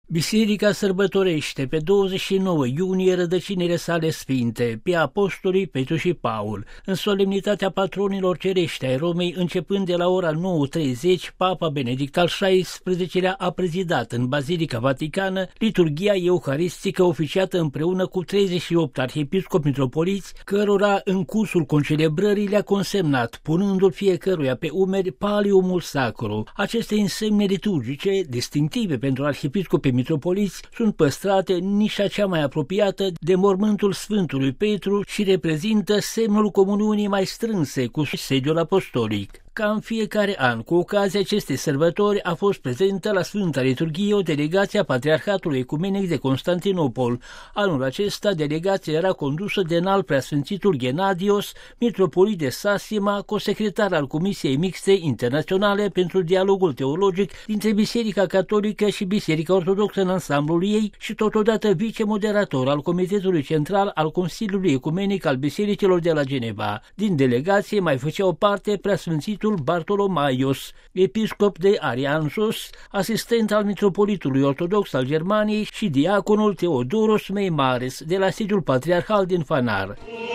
Biserica sărbătorește pe 29 iunie rădăcinile sale sfinte, pe apostolii Petru și Paul. În solemnitatea patronilor cerești ai Romei, începând de la ora 9:30, Papa Benedict al XVI-lea a prezidat în Bazilica Vaticană liturghia euharistică oficiată împreună cu 38 arhiepiscopi mitropoliți, cărora în cursul concelebrării le-a consemnat, punându-l fiecăruia pe umeri paliumul sacru. Aceste însemne liturgice, distinctive pentru arhiepiscopi mitropoliți, sunt păstrate în nișa cea mai apropiată de mormântul Sfântului Petru și reprezintă semnul comuniunii mai strânse cu sediul apostolic. Ca în fiecare an, cu ocazia acestei sărbători, a fost prezentă la Sfânta Liturghie o delegație a Patriarhatului Ecumenic de Constantinopol. Anul acesta, delegația era condusă de înalt preasfințitul Gennadios, mitropolit de Sasima, cosecretar al Comisiei Mixte Internaționale pentru Dialogul Teologic dintre Biserica Catolică și Biserica Ortodoxă în ansamblul ei și totodată vicemoderator al Comitetului Central al Consiliului Ecumenic al Bisericilor de la Geneva. Din delegație mai făceau parte preasfințitul Bartolomaios, episcop de Ariansos, asistent al mitropolitului ortodox al Germaniei și diaconul Theodoros Meimares de la sediul patriarhal din Fanar.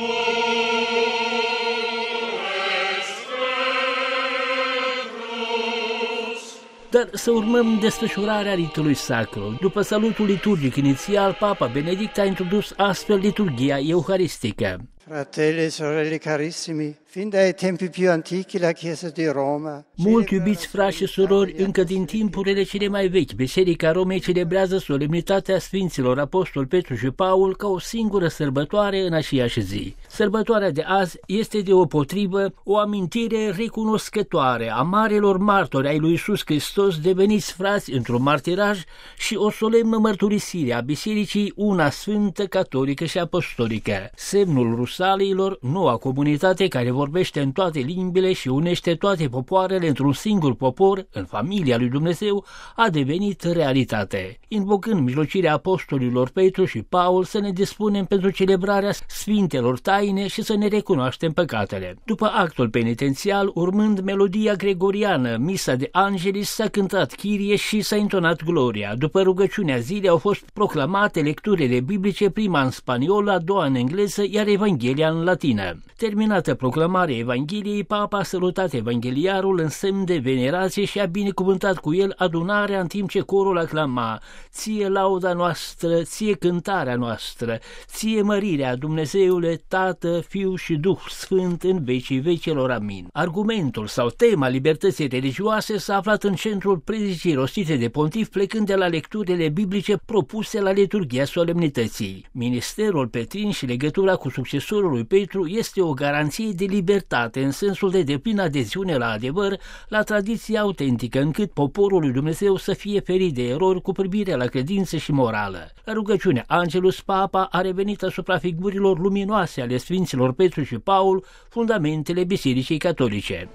Dar să urmăm desfășurarea ritului sacru. După salutul liturgic inițial, Papa Benedict a introdus astfel liturghia euharistică. Fratelli e sorelle carissimi, fin dai tempi più antichi la Chiesa di Roma. Mult iubiți frați și surori, încă din timpurile cele mai vechi, Biserica Romei celebrează solemnitatea Sfinților Apostol Petru și Paul ca o singură sărbătoare în aceeași zi. Sărbătoarea de azi este deopotrivă o amintire recunoscătoare a marilor martori ai lui Iisus Hristos deveniți frați într-un martiraj și o solemnă mărturisire a Bisericii una sfântă, catolică și apostolică. Semnul Rusaliilor, noua comunitate care vorbește în toate limbile și unește toate popoarele într-un singur popor, în familia lui Dumnezeu, a devenit realitate. Invocând mijlocirea apostolilor Petru și Paul, să ne dispunem pentru celebrarea sfintelor taine și să ne recunoaștem păcatele. După actul penitențial, urmând melodia gregoriană, Misa de Angelis, s-a cântat Kyrie și s-a intonat Gloria. După rugăciunea zilei au fost proclamate lecturile biblice, prima în spaniolă, a doua în engleză, iar Evanghelia în latină. Terminată proclamarea Evangheliei, Papa a salutat evangheliarul în semn de venerație și a binecuvântat cu el adunarea, în timp ce corul aclama: Ție lauda noastră, ție cântarea noastră, ție mărirea, Dumnezeule, Tată, Fiu și Duh Sfânt în vecii vecelor. Amin. Argumentul sau tema libertății religioase s-a aflat în centrul predicii rostite de pontif, plecând de la lecturile biblice propuse la liturghia solemnității. Ministerul Petrin și legătura cu succesorul lui Petru este o garanție de libertate în sensul de deplină adeziune la adevăr, la tradiția autentică, încât poporul lui Dumnezeu să fie ferit de erori cu privire la credință și morală. La rugăciunea Angelus, Papa a revenit asupra figurilor luminoase ale Sfinților Petru și Paul, fundamentele Bisericii Catolice.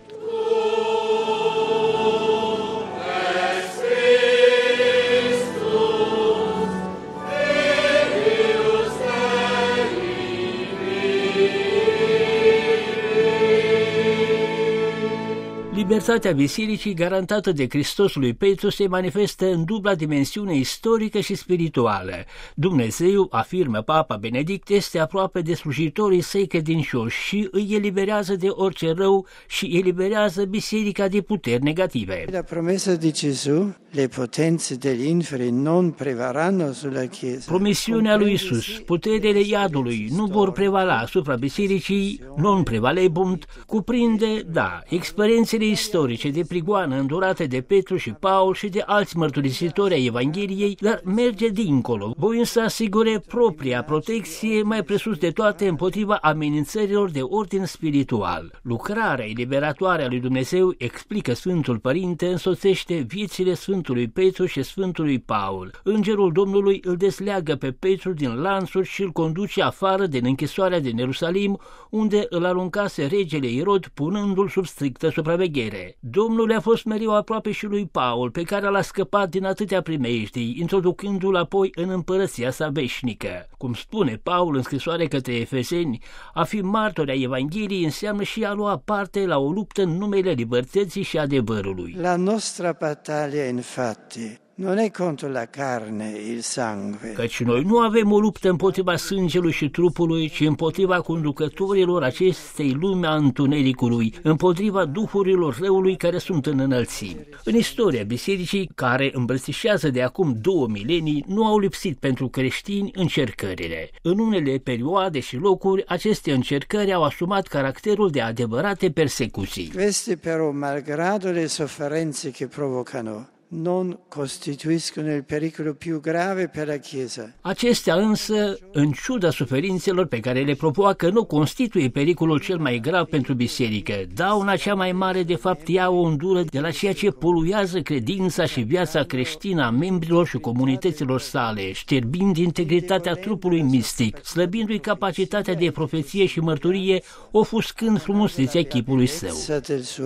Libertatea Bisericii garantată de Hristos lui Petru se manifestă în dubla dimensiune istorică și spirituală. Dumnezeu, afirmă Papa Benedict, este aproape de slujitorii săi credincioși și îi eliberează de orice rău și eliberează Biserica de puteri negative. La promesa di Gesù, le potenze degli inferi non prevarranno sulla Chiesa. Promisiunea lui Isus, puterile iadului nu vor prevala asupra Bisericii, non prevalebunt, cuprinde, experiențele istorice de prigoană îndurate de Petru și Paul și de alți mărturisitori ai Evangheliei, dar merge dincolo, voind să asigure propria protecție, mai presus de toate împotriva amenințărilor de ordin spiritual. Lucrarea eliberatoare a lui Dumnezeu, explică Sfântul Părinte, însoțește viețile Sfântului Petru și Sfântului Paul. Îngerul Domnului îl desleagă pe Petru din lanțuri și îl conduce afară din închisoarea din Ierusalim, unde îl aruncase regele Irod, punându-l sub strictă supraveghere. Domnul a fost mereu aproape și lui Paul, pe care l-a scăpat din atâtea primejdii, introducându-l apoi în împărăția sa veșnică. Cum spune Paul în scrisoare către Efeseni, a fi martori ai Evangheliei înseamnă și a lua parte la o luptă în numele libertății și adevărului. La nostra battaglia, infatti, non è contro la carne, il sangue. Căci noi nu avem o luptă împotriva sângelui și trupului, ci împotriva conducătorilor acestei lumi a întunericului, împotriva duhurilor răului care sunt în înălțimi. În istoria bisericii, care îmbrățișează de acum 2 milenii, nu au lipsit pentru creștini încercările. În unele perioade și locuri, aceste încercări au asumat caracterul de adevărate persecuții. Queste però, malgrado le sofferenze che provocano, non costituiscono il pericolo più grave per la Chiesa. Acestea însă, în ciuda suferințelor pe care le provoacă, nu constituie pericolul cel mai grav pentru biserică. Dauna cea mai mare, de fapt, ea o îndură de la ceea ce poluează credința și viața creștină a membrilor și comunităților sale, șterbind integritatea trupului mistic, slăbindu-i capacitatea de profeție și mărturie, ofuscând frumusețea chipului său.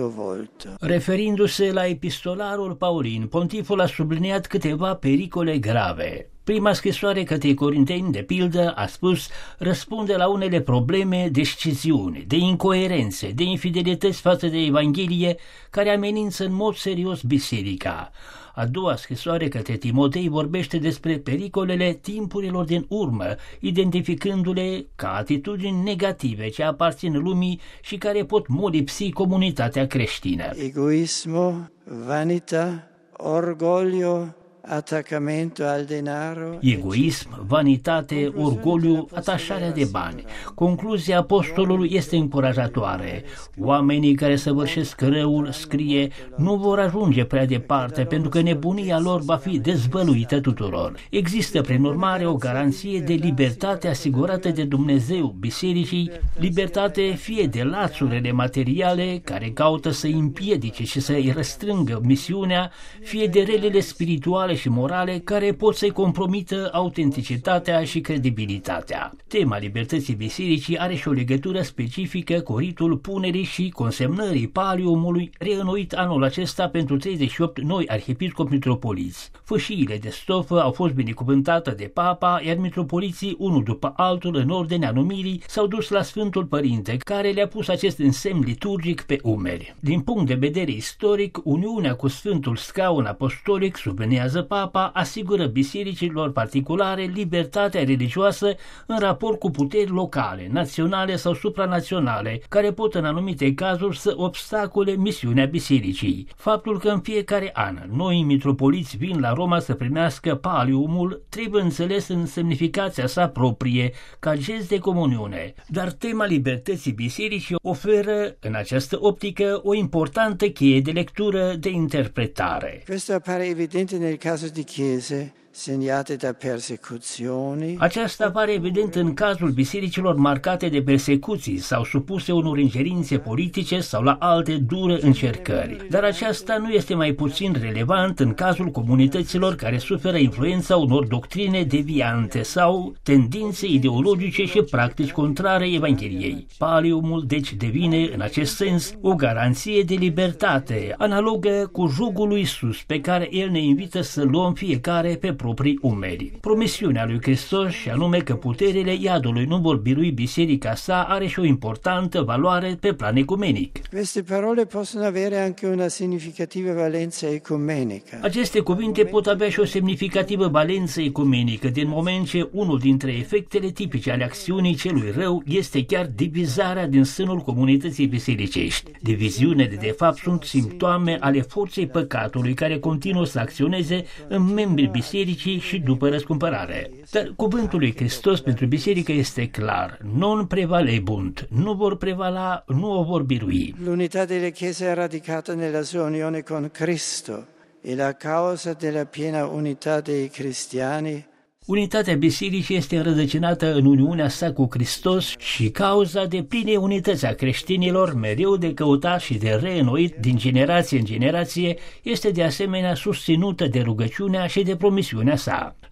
Referindu-se la epistolarul Paulin, Pontiful a subliniat câteva pericole grave. Prima scrisoare către Corinteni, de pildă, a spus, răspunde la unele probleme de sciziune, de incoerențe, de infidelități față de Evanghelie, care amenință în mod serios biserica. A doua scrisoare către Timotei vorbește despre pericolele timpurilor din urmă, identificându-le ca atitudini negative ce aparțin lumii și care pot molipsi comunitatea creștină. Egoismo, vanità, orgoglio, attaccamento al denaro. Egoism, vanitate, orgoliu, atașarea de bani. Concluzia apostolului este încurajatoare. Oamenii care săvârșesc răul, scrie, nu vor ajunge prea departe pentru că nebunia lor va fi dezvăluită tuturor. Există prin urmare o garanție de libertate asigurată de Dumnezeu bisericii, libertate fie de lațurile materiale care caută să împiedice și să-i restrângă misiunea, fie de relele spirituale și morale care pot să-i compromită autenticitatea și credibilitatea. Tema libertății bisericii are și o legătură specifică cu ritul punerii și consemnării paliumului reînnoit anul acesta pentru 38 noi arhiepiscopi mitropoliți. Fâșiile de stofă au fost binecuvântate de papa, iar mitropoliții, unul după altul, în ordinea numirii, s-au dus la Sfântul Părinte, care le-a pus acest însemn liturgic pe umeri. Din punct de vedere istoric, uniunea cu Sfântul Scaun Apostolic, subliniază Papa, asigură bisericilor particulare libertatea religioasă în raport cu puteri locale, naționale sau supranaționale, care pot în anumite cazuri să obstacole misiunea bisericii. Faptul că în fiecare an noi mitropoliți vin la Roma să primească paliumul trebuie înțeles în semnificația sa proprie, ca gest de comuniune. Dar tema libertății bisericii oferă, în această optică, o importantă cheie de lectură, de interpretare. Questo appare evidente nel caso di chiese segnate da persecuzioni. Aceasta apare evident în cazul bisericilor marcate de persecuții sau supuse unor ingerințe politice sau la alte dure încercări. Dar aceasta nu este mai puțin relevant în cazul comunităților care suferă influența unor doctrine deviante sau tendințe ideologice și practici contrare Evangheliei. Paliumul deci devine în acest sens o garanție de libertate, analogă cu jugul lui Iisus pe care El ne invită să luăm fiecare pe proprii umeri. Promisiunea lui Hristos, și anume că puterile iadului nu vor birui biserica sa, are și o importantă valoare pe plan ecumenic. Queste parole possono avere anche una significativa valenza ecumenica. Aceste cuvinte pot avea și o semnificativă valență ecumenică, din moment ce unul dintre efectele tipice ale acțiunii celui rău este chiar divizarea din sânul comunității bisericești. Diviziunile, de fapt, sunt simptome ale forței păcatului care continuă să acționeze în membrii bisericii și după răscumpărare. Dar cuvântul lui Hristos pentru biserică este clar: non prevalebunt, nu vor prevala, nu o vor birui. L'unità delle chiese è radicata nella sua unione con Cristo e la causa della piena unità dei cristiani. Unitatea bisericii este înrădăcinată în uniunea sa cu Hristos și cauza de pline unități a creștinilor, mereu de căutat și de reînnoit din generație în generație, este de asemenea susținută de rugăciunea și de promisiunea sa.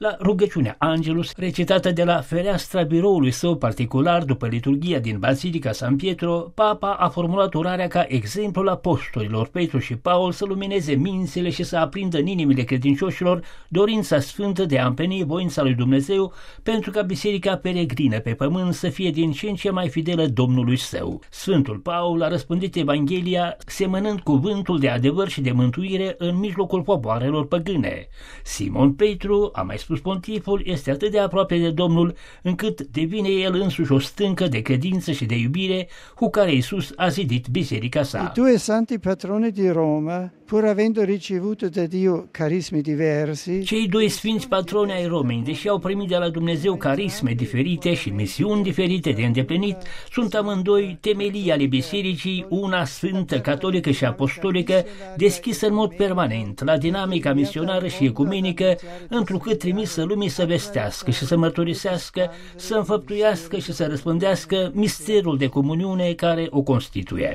La rugăciunea Angelus, recitată de la fereastra biroului său particular după liturghia din Basilica San Pietro, Papa a formulat orarea ca exemplul apostolilor Petru și Paul să lumineze mințile și să aprindă în inimile credincioșilor dorința sfântă de a împlini voința lui Dumnezeu pentru ca biserica peregrină pe pământ să fie din ce în ce mai fidelă Domnului său. Sfântul Paul a răspândit Evanghelia semănând cuvântul de adevăr și de mântuire în mijlocul popoarelor păgâne. Simon Petru, a mai spus pontiful, este atât de aproape de Domnul încât devine el însuși o stâncă de credință și de iubire cu care Iisus a zidit biserica sa. I due santi patroni di Roma, pur avendo ricevuto da Dio carismi diversi, cei doi sfinți patroni ai Romei, deși au primit de la Dumnezeu carisme diferite și misiuni diferite de îndeplinit, sunt amândoi temelii ale bisericii, una sfântă, catolică și apostolică, deschisă în mod permanent la dinamica misionară și ecumenică, întrucât trimisă lumii să vestească și să mărturisească, să înfăptuiască și să răspândească misterul de comuniune care o constituie.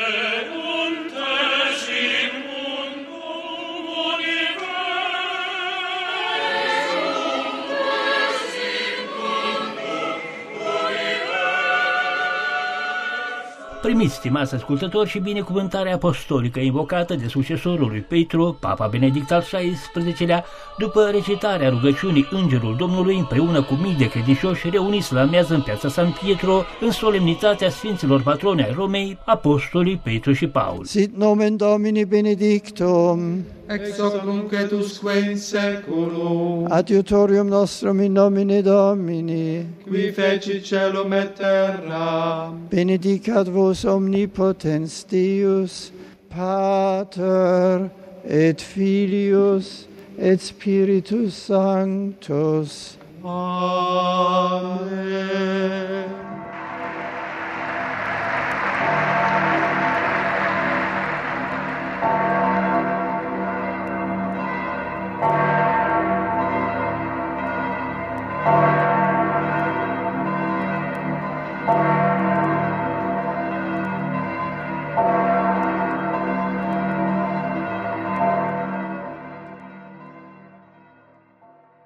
Primiți, stimați ascultători, și binecuvântarea apostolică invocată de succesorul lui Petru, Papa Benedict al XVI-lea, după recitarea rugăciunii Îngerul Domnului împreună cu mii de credincioși reuniți la amiază în piața San Pietro, în solemnitatea Sfinților Patroni ai Romei, apostolii Petru și Paul. Sit nomen Domini benedictum, ex hoc nunc et usque in seculum, adiutorium nostrum in nomine Domini, qui feci celum et terra, benedicat vos omnipotens Deus, Pater et Filius et Spiritus Sanctus. Amen.